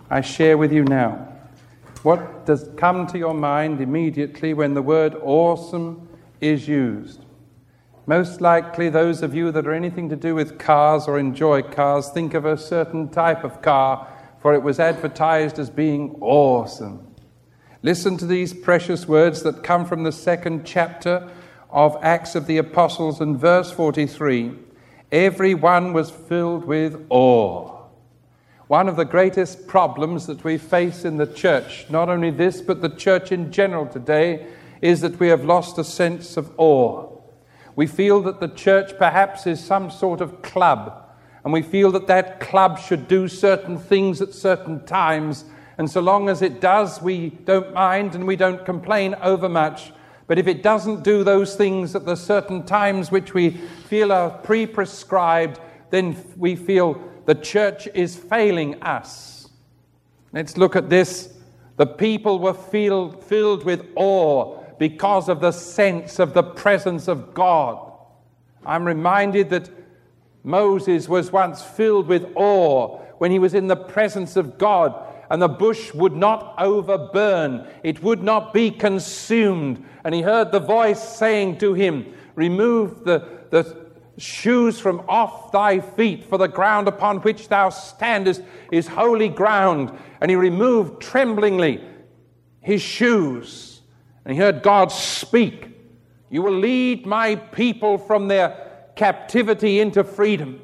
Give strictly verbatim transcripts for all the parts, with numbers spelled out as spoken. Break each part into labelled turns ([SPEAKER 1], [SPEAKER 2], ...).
[SPEAKER 1] I share with you now. What does come to your mind immediately when the word awesome is used? Most likely those of you that are anything to do with cars or enjoy cars think of a certain type of car, for it was advertised as being awesome. Listen to these precious words that come from the second chapter of Acts of the Apostles and verse forty-three. Everyone was filled with awe. One of the greatest problems that we face in the church, not only this, but the church in general today, is that we have lost a sense of awe. We feel that the church perhaps is some sort of club, and we feel that that club should do certain things at certain times, and so long as it does, we don't mind and we don't complain overmuch. But if it doesn't do those things at the certain times which we feel are pre-prescribed, then we feel the church is failing us. Let's look at this. The people were filled, filled with awe because of the sense of the presence of God. I'm reminded that Moses was once filled with awe when he was in the presence of God, and the bush would not overburn. It would not be consumed. And he heard the voice saying to him, remove the, the shoes from off thy feet, for the ground upon which thou standest is holy ground. And he removed tremblingly his shoes. And he heard God speak, you will lead my people from their captivity into freedom.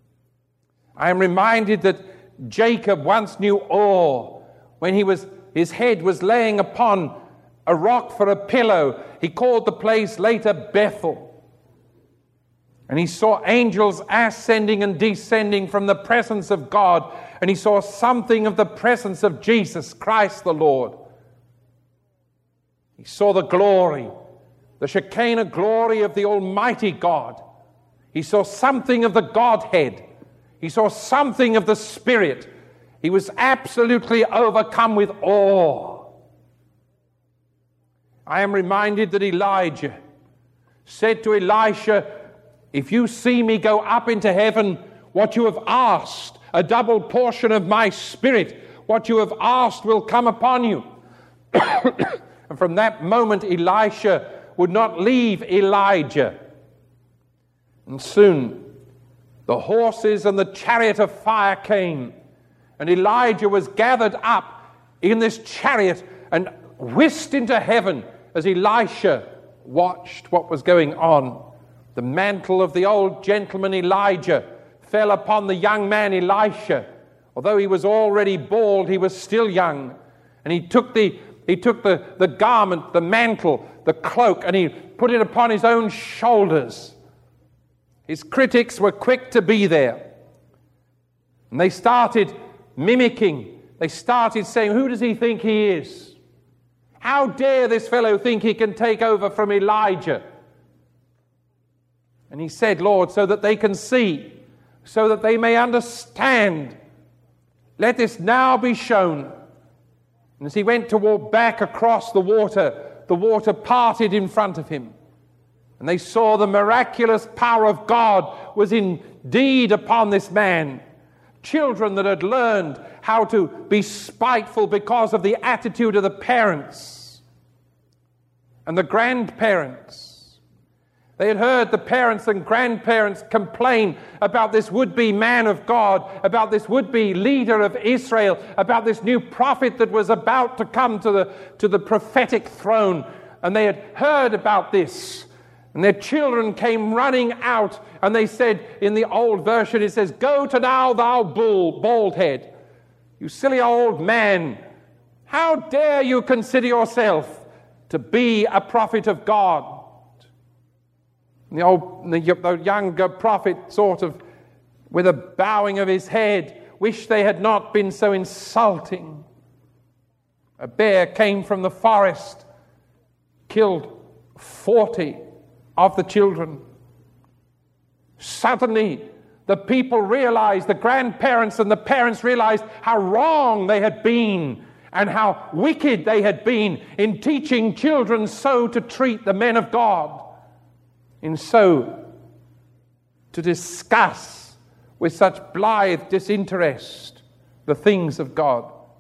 [SPEAKER 1] I am reminded that Jacob once knew awe when he was his head was laying upon a rock for a pillow. He called the place later Bethel. And he saw angels ascending and descending from the presence of God. And he saw something of the presence of Jesus Christ the Lord. He saw the glory, the Shekinah glory of the Almighty God. He saw something of the Godhead. He saw something of the Spirit. He was absolutely overcome with awe. I am reminded that Elijah said to Elisha, if you see me go up into heaven, what you have asked, a double portion of my Spirit, what you have asked will come upon you. And from that moment, Elisha would not leave Elijah. And soon, the horses and the chariot of fire came, and Elijah was gathered up in this chariot and whisked into heaven as Elisha watched what was going on. The mantle of the old gentleman Elijah fell upon the young man Elisha. Although he was already bald, he was still young. And he took the he took the, the garment, the mantle, the cloak, and he put it upon his own shoulders. His critics were quick to be there. And they started mimicking. They started saying, who does he think he is? How dare this fellow think he can take over from Elijah? And he said, Lord, so that they can see, so that they may understand, let this now be shown. And as he went to walk back across the water, the water parted in front of him. And they saw the miraculous power of God was indeed upon this man. Children that had learned how to be spiteful because of the attitude of the parents and the grandparents. They had heard the parents and grandparents complain about this would-be man of God, about this would-be leader of Israel, about this new prophet that was about to come to the, to the prophetic throne. And they had heard about this. And their children came running out, and they said, in the old version, it says, go to now, thou bull, bald head. You silly old man. How dare you consider yourself to be a prophet of God? And the old, the, the younger prophet sort of, with a bowing of his head, wished they had not been so insulting. A bear came from the forest, killed forty of the children. Suddenly, the people realized, the grandparents and the parents realized how wrong they had been and how wicked they had been in teaching children so to treat the men of God, in so to discuss with such blithe disinterest the things of God.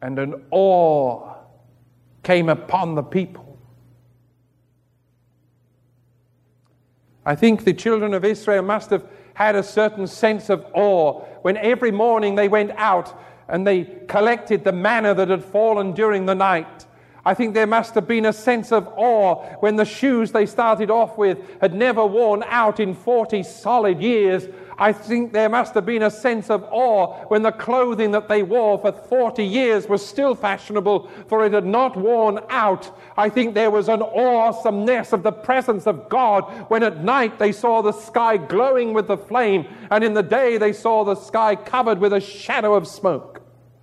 [SPEAKER 1] and an awe came upon the people. I think the children of Israel must have had a certain sense of awe when every morning they went out and they collected the manna that had fallen during the night. I think there must have been a sense of awe when the shoes they started off with had never worn out in forty solid years. I think there must have been a sense of awe when the clothing that they wore for forty years was still fashionable, for it had not worn out. I think there was an awesomeness of the presence of God when at night they saw the sky glowing with the flame, and in the day they saw the sky covered with a shadow of smoke.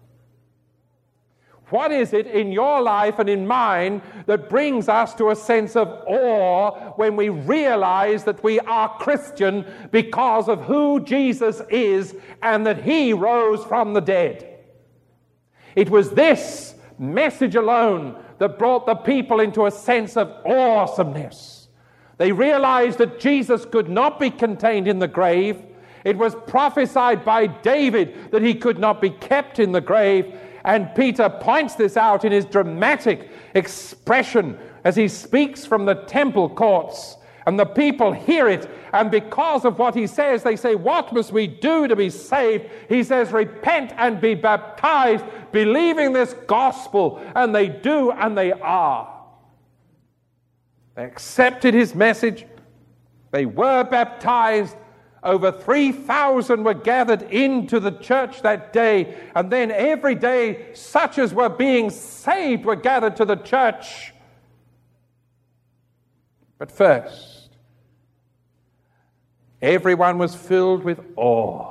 [SPEAKER 1] What is it in your life and in mine that brings us to a sense of awe when we realize that we are Christian because of who Jesus is and that he rose from the dead? It was this message alone that brought the people into a sense of awesomeness. They realized that Jesus could not be contained in the grave. It was prophesied by David that he could not be kept in the grave. And Peter points this out in his dramatic expression as he speaks from the temple courts. And the people hear it, and because of what he says, they say, "What must we do to be saved?" He says, "Repent and be baptized, believing this gospel." And they do, and they are. They accepted his message. They were baptized. Over three thousand were gathered into the church that day, and then every day such as were being saved were gathered to the church. But first, everyone was filled with awe.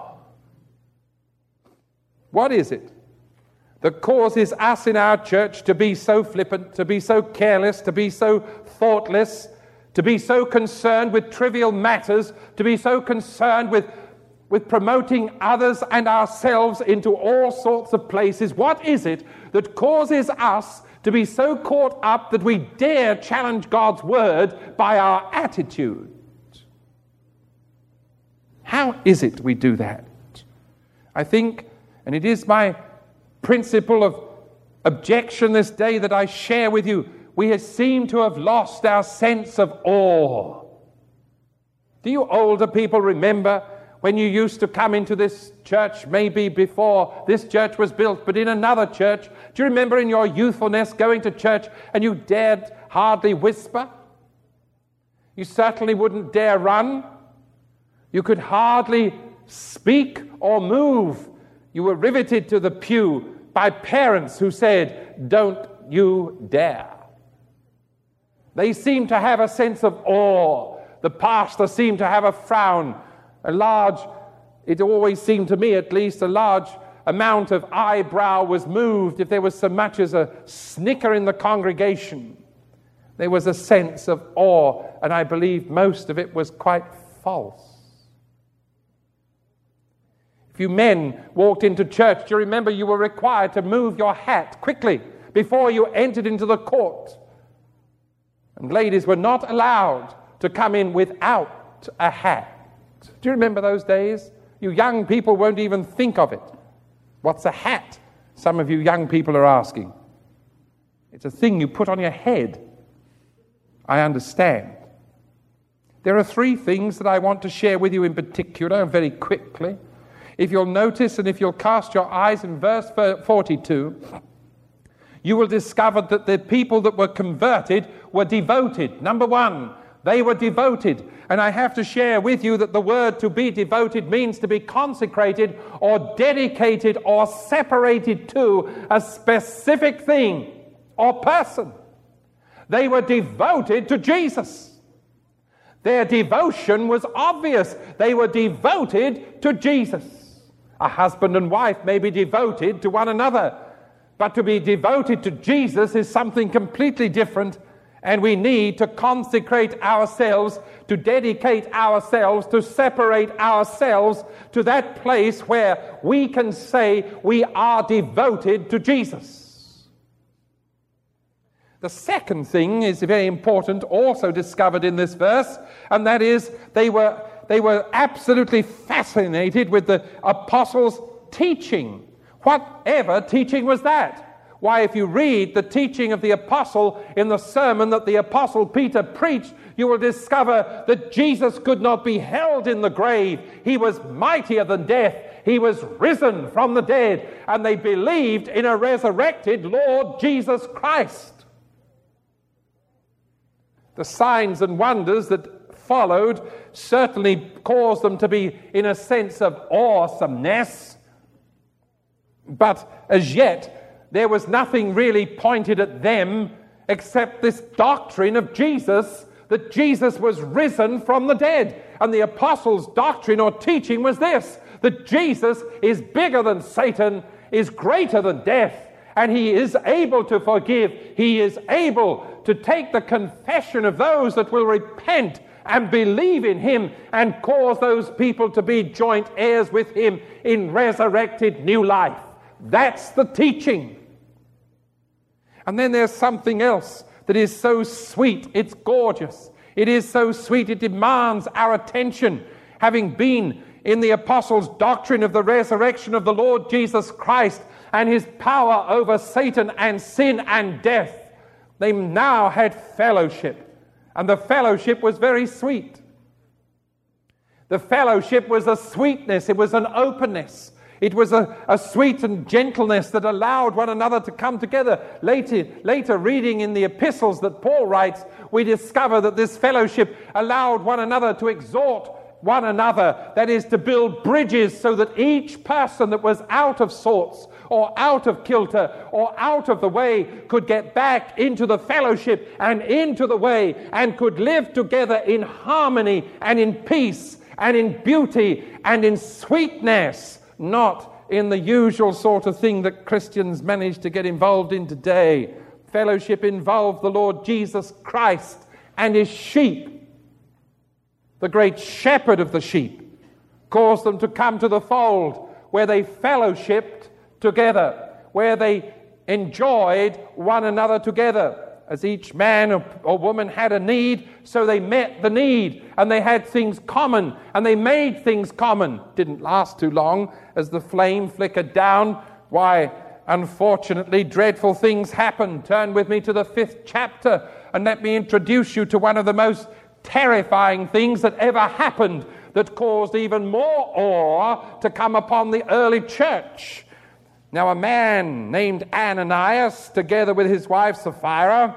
[SPEAKER 1] What is it that causes us in our church to be so flippant, to be so careless, to be so thoughtless, to be so concerned with trivial matters, to be so concerned with, with promoting others and ourselves into all sorts of places? What is it that causes us to be so caught up that we dare challenge God's word by our attitude? How is it we do that? I think, and it is my principle of objection this day that I share with you, we seem to have lost our sense of awe. Do you older people remember when you used to come into this church, maybe before this church was built, but in another church? Do you remember in your youthfulness going to church and you dared hardly whisper? You certainly wouldn't dare run. You could hardly speak or move. You were riveted to the pew by parents who said, "Don't you dare." They seemed to have a sense of awe. The pastor seemed to have a frown, a large, it always seemed to me at least, a large amount of eyebrow was moved if there was so much as a snicker in the congregation. There was a sense of awe, and I believe most of it was quite false. If you men walked into church, do you remember you were required to move your hat quickly before you entered into the court? And ladies were not allowed to come in without a hat. Do you remember those days? You young people won't even think of it. What's a hat? Some of you young people are asking. It's a thing you put on your head. I understand. There are three things that I want to share with you in particular, very quickly. If you'll notice and if you'll cast your eyes in verse forty-two, you will discover that the people that were converted were devoted. Number one, they were devoted. And I have to share with you that the word to be devoted means to be consecrated or dedicated or separated to a specific thing or person. They were devoted to Jesus. Their devotion was obvious. They were devoted to Jesus. A husband and wife may be devoted to one another, but to be devoted to Jesus is something completely different, and we need to consecrate ourselves, to dedicate ourselves, to separate ourselves to that place where we can say we are devoted to Jesus. The second thing is very important, also discovered in this verse, and that is they were, they were absolutely fascinated with the apostles' teaching. Whatever teaching was that? Why, if you read the teaching of the apostle in the sermon that the apostle Peter preached, you will discover that Jesus could not be held in the grave. He was mightier than death. He was risen from the dead, and they believed in a resurrected Lord Jesus Christ. The signs and wonders that followed certainly caused them to be in a sense of awesomeness, but as yet there was nothing really pointed at them except this doctrine of Jesus, that Jesus was risen from the dead. And the apostles' doctrine or teaching was this, that Jesus is bigger than Satan, is greater than death, and he is able to forgive. He is able to take the confession of those that will repent and believe in him and cause those people to be joint heirs with him in resurrected new life. That's the teaching. And then there's something else that is so sweet, it's gorgeous. It is so sweet, it demands our attention. Having been in the apostles' doctrine of the resurrection of the Lord Jesus Christ and his power over Satan and sin and death, they now had fellowship. And the fellowship was very sweet. The fellowship was a sweetness, it was an openness. It was a, a sweet and gentleness that allowed one another to come together. Later, later, reading in the epistles that Paul writes, we discover that this fellowship allowed one another to exhort one another, that is, to build bridges so that each person that was out of sorts or out of kilter or out of the way could get back into the fellowship and into the way and could live together in harmony and in peace and in beauty and in sweetness. Not in the usual sort of thing that Christians manage to get involved in today. Fellowship involved the Lord Jesus Christ and his sheep. The great shepherd of the sheep caused them to come to the fold where they fellowshipped together, where they enjoyed one another together. As each man or woman had a need, so they met the need, and they had things common, and they made things common. Didn't last too long. As the flame flickered down, why, unfortunately, dreadful things happened. Turn with me to the fifth chapter, and let me introduce you to one of the most terrifying things that ever happened, that caused even more awe to come upon the early church. Now, a man named Ananias, together with his wife Sapphira,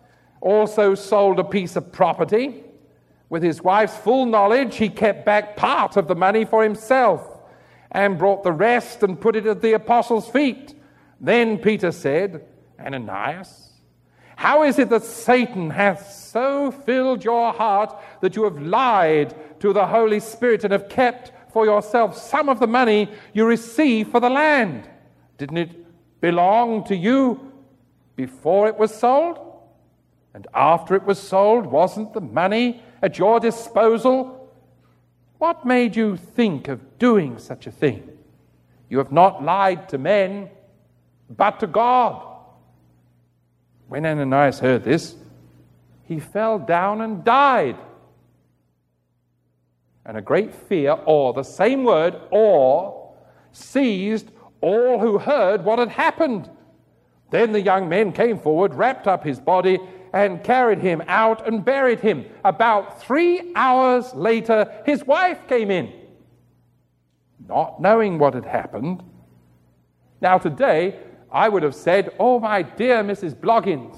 [SPEAKER 1] also sold a piece of property. With his wife's full knowledge, he kept back part of the money for himself and brought the rest and put it at the apostles' feet. Then Peter said, Ananias, how is it that Satan hath so filled your heart that you have lied to the Holy Spirit and have kept for yourself some of the money you received for the land? Didn't it belong to you before it was sold? And after it was sold, wasn't the money at your disposal? What made you think of doing such a thing? You have not lied to men, but to God. When Ananias heard this, he fell down and died. And a great fear, awe, the same word, awe, seized all who heard what had happened. Then the young men came forward, wrapped up his body, and carried him out and buried him. About three hours later, his wife came in, not knowing what had happened. Now today, I would have said, oh, my dear Missus Bloggins,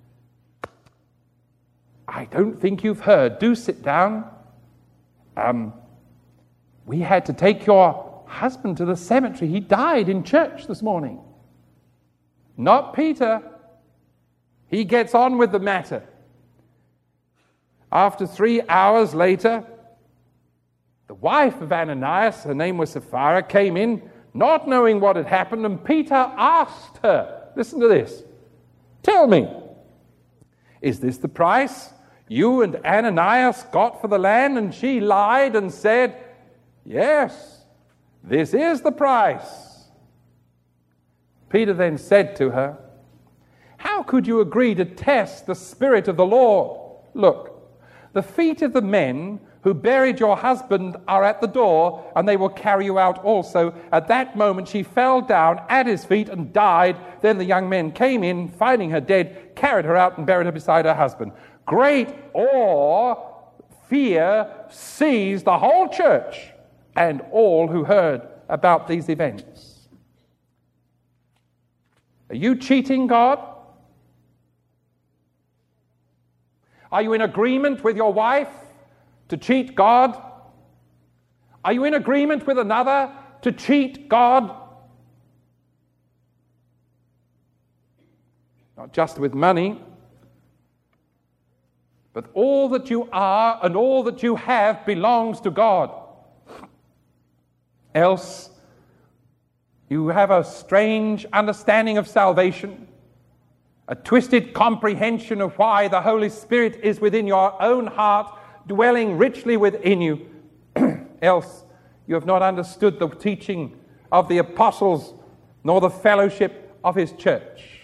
[SPEAKER 1] I don't think you've heard. Do sit down. Um, we had to take your husband to the cemetery. He died in church this morning. Not Peter. He gets on with the matter. After three hours later, the wife of Ananias, her name was Sapphira, came in, not knowing what had happened, and Peter asked her, listen to this, tell me, is this the price you and Ananias got for the land? And she lied and said, yes, this is the price. Peter then said to her, how could you agree to test the Spirit of the Lord? Look, the feet of the men who buried your husband are at the door, and they will carry you out also. At that moment she fell down at his feet and died. Then the young men came in, finding her dead, carried her out and buried her beside her husband. Great awe, fear seized the whole church and all who heard about these events. Are you cheating God? Are you in agreement with your wife to cheat God? Are you in agreement with another to cheat God? Not just with money, but all that you are and all that you have belongs to God. Else, you have a strange understanding of salvation, a twisted comprehension of why the Holy Spirit is within your own heart, dwelling richly within you. Else, you have not understood the teaching of the apostles, nor the fellowship of his church.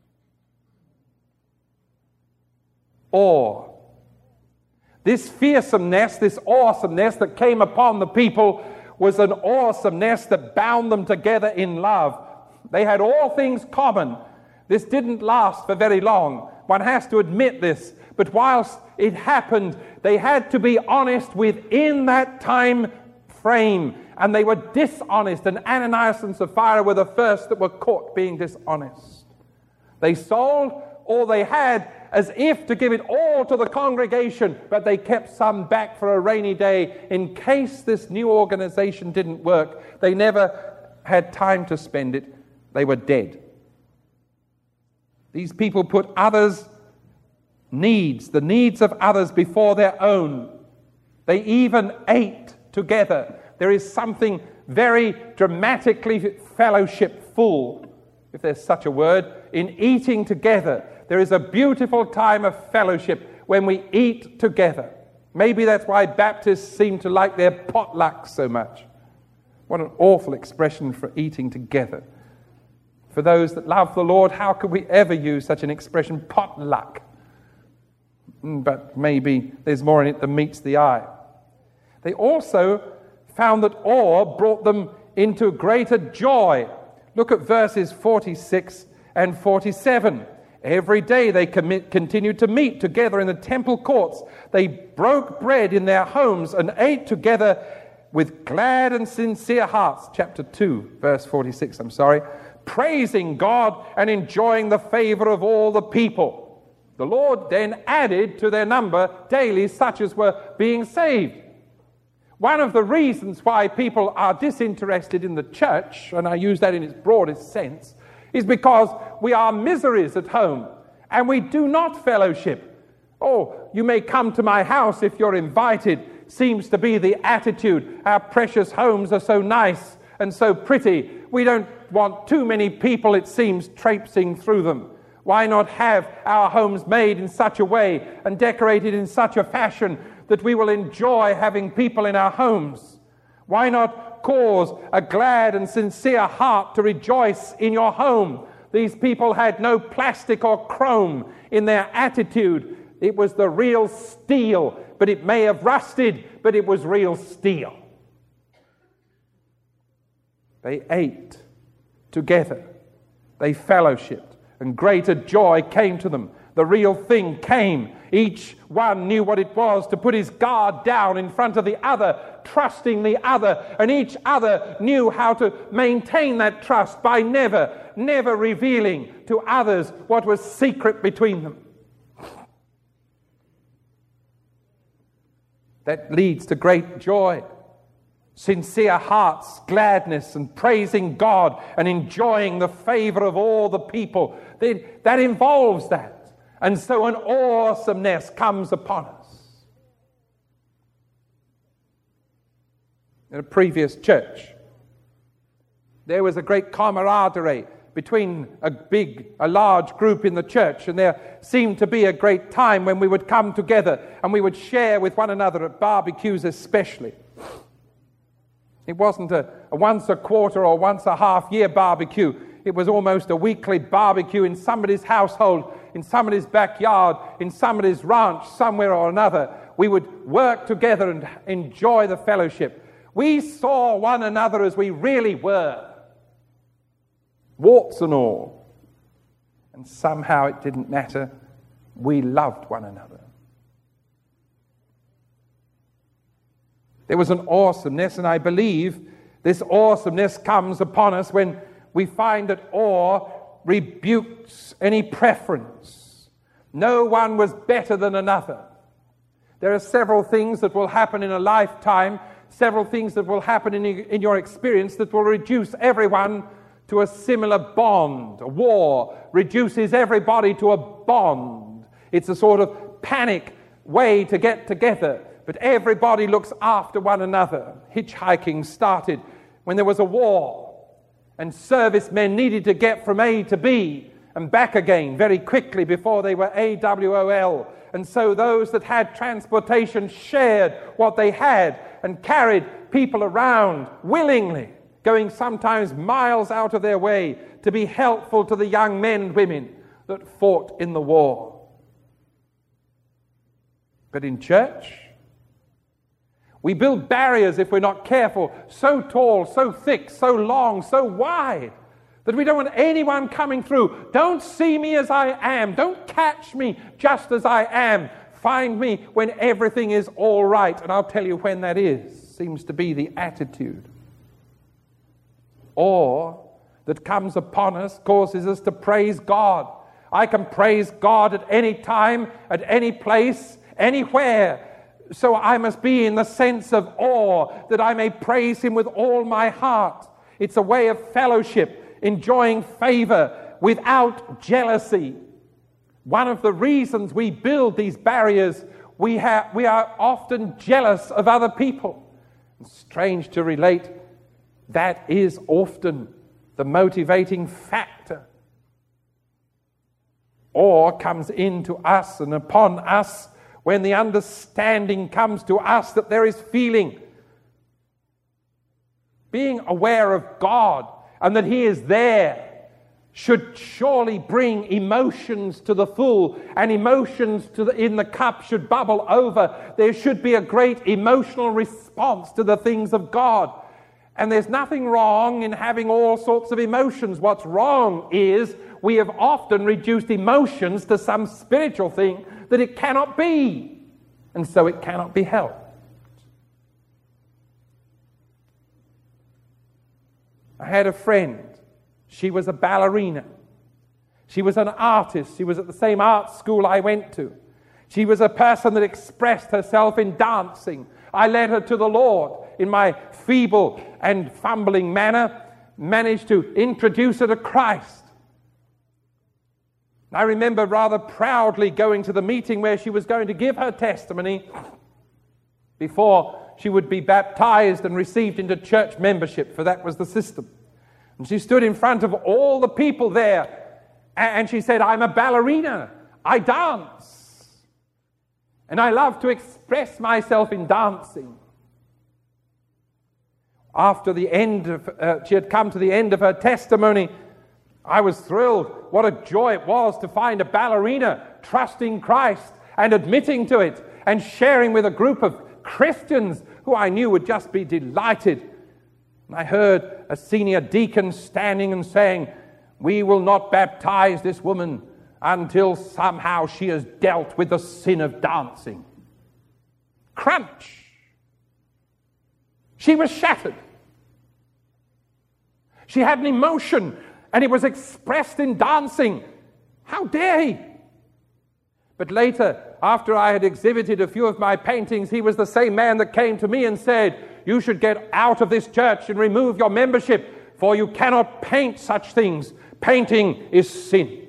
[SPEAKER 1] Awe. This fearsomeness, this awesomeness that came upon the people was an awesomeness that bound them together in love. They had all things common. This didn't last for very long. One has to admit this. But whilst it happened, they had to be honest within that time frame. And they were dishonest. And Ananias and Sapphira were the first that were caught being dishonest. They sold all they had as if to give it all to the congregation, but they kept some back for a rainy day in case this new organization didn't work. They never had time to spend it. They were dead. These people put others' needs, the needs of others, before their own. They even ate together. There is something very dramatically fellowshipful, if there's such a word, in eating together. There is a beautiful time of fellowship when we eat together. Maybe that's why Baptists seem to like their potluck so much. What an awful expression for eating together. For those that love the Lord, how could we ever use such an expression, potluck? But maybe there's more in it than meets the eye. They also found that awe brought them into greater joy. Look at verses forty-six and forty-seven. Every day they commit, continued to meet together in the temple courts. They broke bread in their homes and ate together with glad and sincere hearts. Chapter two, verse forty-six, I'm sorry. Praising God and enjoying the favor of all the people. The Lord then added to their number daily such as were being saved. One of the reasons why people are disinterested in the church, and I use that in its broadest sense, is because we are miseries at home and we do not fellowship. Oh, you may come to my house if you're invited, seems to be the attitude. Our precious homes are so nice and so pretty. We don't want too many people, it seems, traipsing through them. Why not have our homes made in such a way and decorated in such a fashion that we will enjoy having people in our homes? Why not cause a glad and sincere heart to rejoice in your home? These people had no plastic or chrome in their attitude. It was the real steel, but it may have rusted, but it was real steel. They ate together. They fellowshiped, and greater joy came to them. The real thing came. Each one knew what it was to put his guard down in front of the other, trusting the other, and each other knew how to maintain that trust by never, never revealing to others what was secret between them. That leads to great joy, sincere hearts, gladness, and praising God and enjoying the favor of all the people. That involves that. And so an awesomeness comes upon us. In a previous church, there was a great camaraderie between a big, a large group in the church, and there seemed to be a great time when we would come together and we would share with one another at barbecues especially. It wasn't a, a once a quarter or once a half year barbecue. It was almost a weekly barbecue in somebody's household, in somebody's backyard, in somebody's ranch, somewhere or another, We would work together and enjoy the fellowship. We saw one another as we really were, warts and all. And somehow it didn't matter. We loved one another. There was an awesomeness, and I believe this awesomeness comes upon us when we find that awe rebukes any preference. No one was better than another. There are several things that will happen in a lifetime, several things that will happen in, in your experience that will reduce everyone to a similar bond. A war reduces everybody to a bond. It's a sort of panic way to get together, but everybody looks after one another. Hitchhiking started when there was a war, and servicemen needed to get from A to B and back again very quickly before they were A W O L. And so those that had transportation shared what they had and carried people around willingly, going sometimes miles out of their way to be helpful to the young men and women that fought in the war. But in church, we build barriers, if we're not careful, so tall, so thick, so long, so wide, that we don't want anyone coming through. Don't see me as I am. Don't catch me just as I am. Find me when everything is all right. And I'll tell you when that is. Seems to be the attitude. Awe that comes upon us causes us to praise God. I can praise God at any time, at any place, anywhere. So I must be in the sense of awe that I may praise Him with all my heart. It's a way of fellowship, enjoying favor without jealousy. One of the reasons we build these barriers, we, have, we are often jealous of other people. It's strange to relate, that is often the motivating factor. Awe comes into us and upon us when the understanding comes to us that there is feeling. Being aware of God and that He is there should surely bring emotions to the full, and emotions to the, in the cup should bubble over. There should be a great emotional response to the things of God. And there's nothing wrong in having all sorts of emotions. What's wrong is we have often reduced emotions to some spiritual thing that it cannot be, and so it cannot be helped. I had a friend. She was a ballerina. She was an artist. She was at the same art school I went to. She was a person that expressed herself in dancing. I led her to the Lord in my feeble and fumbling manner, managed to introduce her to Christ. I remember rather proudly going to the meeting where she was going to give her testimony before she would be baptized and received into church membership, for that was the system. And she stood in front of all the people there, and she said, "I'm a ballerina. I dance. And I love to express myself in dancing." After the end of, uh, she had come to the end of her testimony, I was thrilled. What a joy it was to find a ballerina trusting Christ and admitting to it and sharing with a group of Christians who I knew would just be delighted. And I heard a senior deacon standing and saying, "We will not baptize this woman until somehow she has dealt with the sin of dancing." Crunch! She was shattered. She had an emotion, and it was expressed in dancing. How dare he? But later, after I had exhibited a few of my paintings, he was the same man that came to me and said, "You should get out of this church and remove your membership, for you cannot paint such things. Painting is sin."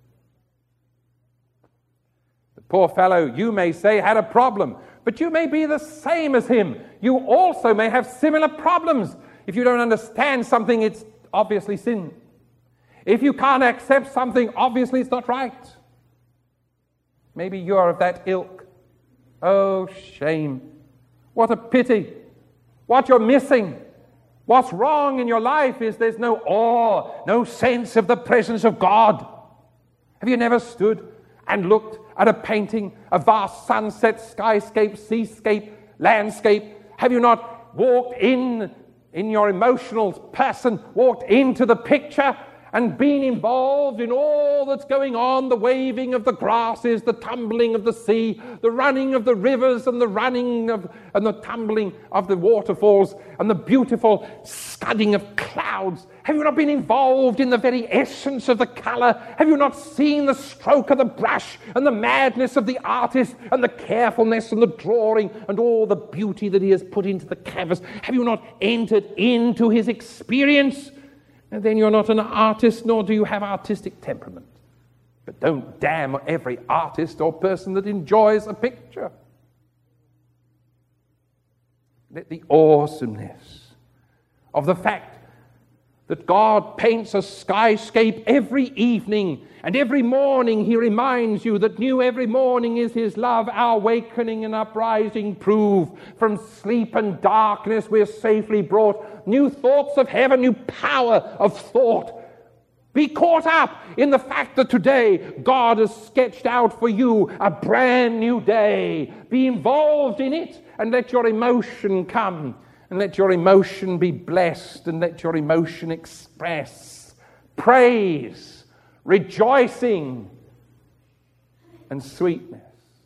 [SPEAKER 1] The poor fellow, you may say, had a problem, but you may be the same as him. You also may have similar problems. If you don't understand something, it's obviously sin. If you can't accept something, obviously it's not right. Maybe you are of that ilk. Oh, shame. What a pity. What you're missing, what's wrong in your life is there's no awe, no sense of the presence of God. Have you never stood and looked at a painting, a vast sunset, skyscape, seascape, landscape? Have you not walked in, in your emotional person, walked into the picture and been involved in all that's going on, the waving of the grasses, the tumbling of the sea, the running of the rivers and the running of and the tumbling of the waterfalls and the beautiful scudding of clouds? Have you not been involved in the very essence of the colour? Have you not seen the stroke of the brush and the madness of the artist and the carefulness and the drawing and all the beauty that he has put into the canvas? Have you not entered into his experience? And then you're not an artist, nor do you have artistic temperament. But don't damn every artist or person that enjoys a picture. Let the awesomeness of the fact that God paints a skyscape every evening, and every morning he reminds you that new every morning is his love, our awakening and uprising prove. From sleep and darkness we're safely brought. New thoughts of heaven, new power of thought. Be caught up in the fact that today God has sketched out for you a brand new day. Be involved in it and let your emotion come. And let your emotion be blessed, and let your emotion express praise, rejoicing, and sweetness.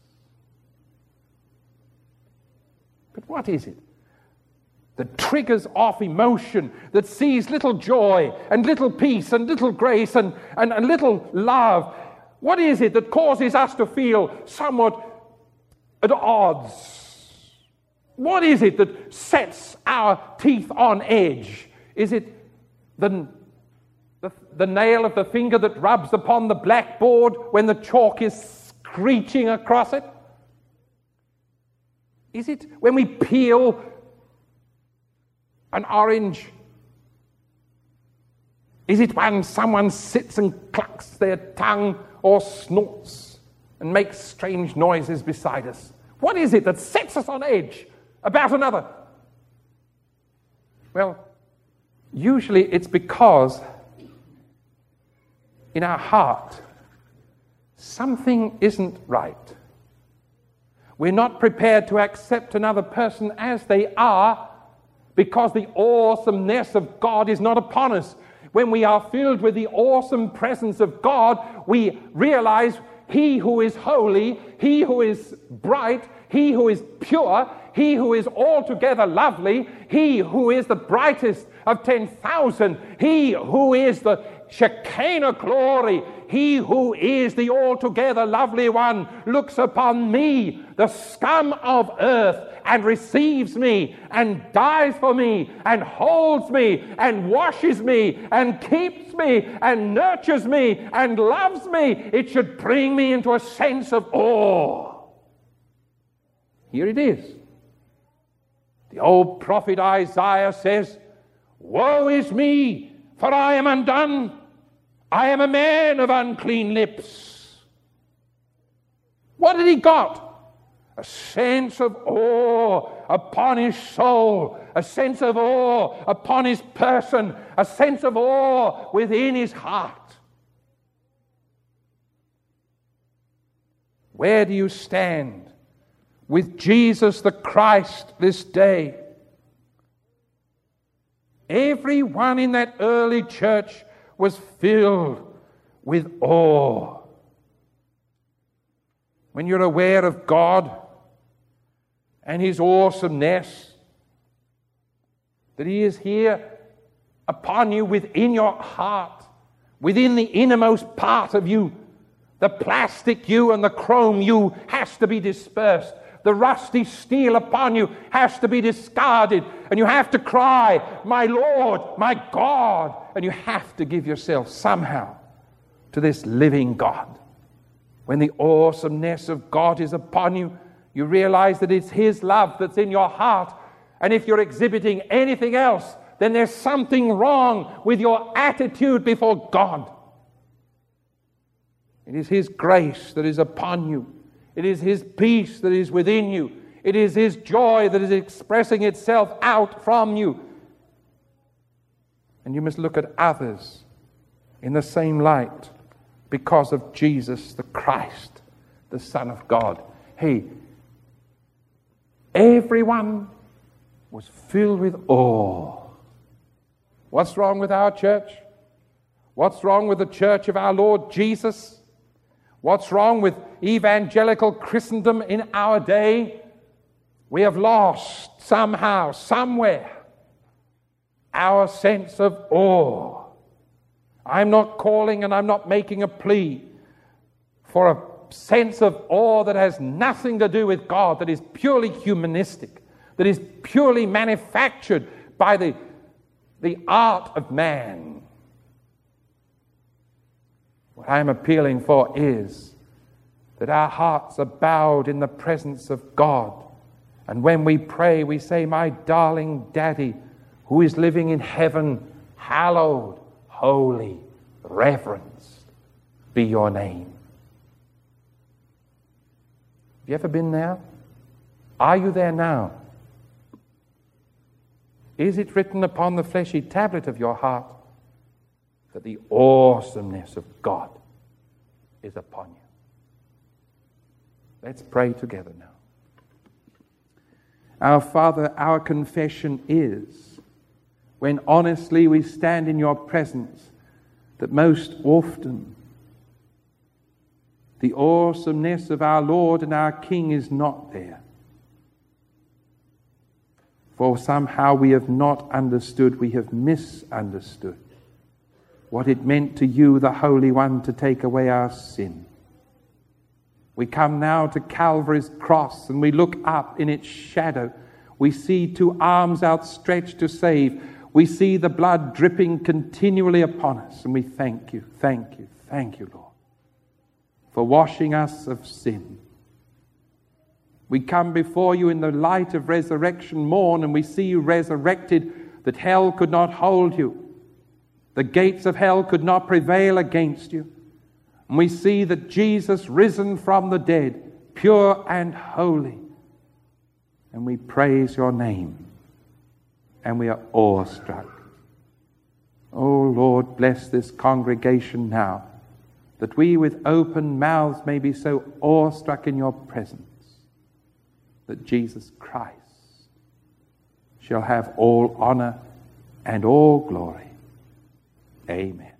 [SPEAKER 1] But what is it that triggers off emotion, that sees little joy and little peace and little grace and, and, and little love? What is it that causes us to feel somewhat at odds? What is it that sets our teeth on edge? Is it the, the, the nail of the finger that rubs upon the blackboard when the chalk is screeching across it? Is it when we peel an orange? Is it when someone sits and clucks their tongue or snorts and makes strange noises beside us? What is it that sets us on edge about another? Well, usually it's because in our heart something isn't right. We're not prepared to accept another person as they are because the awesomeness of God is not upon us. When we are filled with the awesome presence of God, we realize he who is holy, he who is bright, he who is pure, he who is altogether lovely, he who is the brightest of ten thousand, he who is the Shekinah glory, he who is the altogether lovely one, looks upon me, the scum of earth, and receives me, and dies for me, and holds me, and washes me, and keeps me, and nurtures me, and loves me. It should bring me into a sense of awe. Here it is. The old prophet Isaiah says, "Woe is me, for I am undone. I am a man of unclean lips." What had he got? A sense of awe upon his soul, a sense of awe upon his person, a sense of awe within his heart. Where do you stand with Jesus the Christ this day? Everyone in that early church was filled with awe. When you're aware of God and his awesomeness, that he is here upon you within your heart, within the innermost part of you, the plastic you and the chrome you has to be dispersed. The rusty steel upon you has to be discarded, and you have to cry, "My Lord, my God," and you have to give yourself somehow to this living God. When the awesomeness of God is upon you, you realize that it's his love that's in your heart, and if you're exhibiting anything else, then there's something wrong with your attitude before God. It is his grace that is upon you. It is his peace that is within you. It is his joy that is expressing itself out from you. And you must look at others in the same light, because of Jesus the Christ, the Son of God. Hey, everyone was filled with awe. What's wrong with our church? What's wrong with the church of our Lord Jesus? What's wrong with evangelical Christendom in our day? We have lost somehow, somewhere, our sense of awe. I'm not calling and I'm not making a plea for a sense of awe that has nothing to do with God, that is purely humanistic, that is purely manufactured by the, the art of man. What I'm appealing for is that our hearts are bowed in the presence of God. And when we pray, we say, "My darling Daddy, who is living in heaven, hallowed, holy, reverenced be your name." Have you ever been there? Are you there now? Is it written upon the fleshy tablet of your heart that the awesomeness of God is upon you? Let's pray together now. Our Father, our confession is, when honestly we stand in your presence, that most often the awesomeness of our Lord and our King is not there. For somehow we have not understood, we have misunderstood what it meant to you, the Holy One, to take away our sin. We come now to Calvary's cross and we look up in its shadow. We see two arms outstretched to save. We see the blood dripping continually upon us, and we thank you, thank you, thank you, Lord, for washing us of sin. We come before you in the light of resurrection morn, and we see you resurrected, that hell could not hold you. The gates of hell could not prevail against you. And we see that Jesus risen from the dead, pure and holy. And we praise your name. And we are awestruck. Oh Lord, bless this congregation now, that we with open mouths may be so awestruck in your presence that Jesus Christ shall have all honor and all glory. Amen.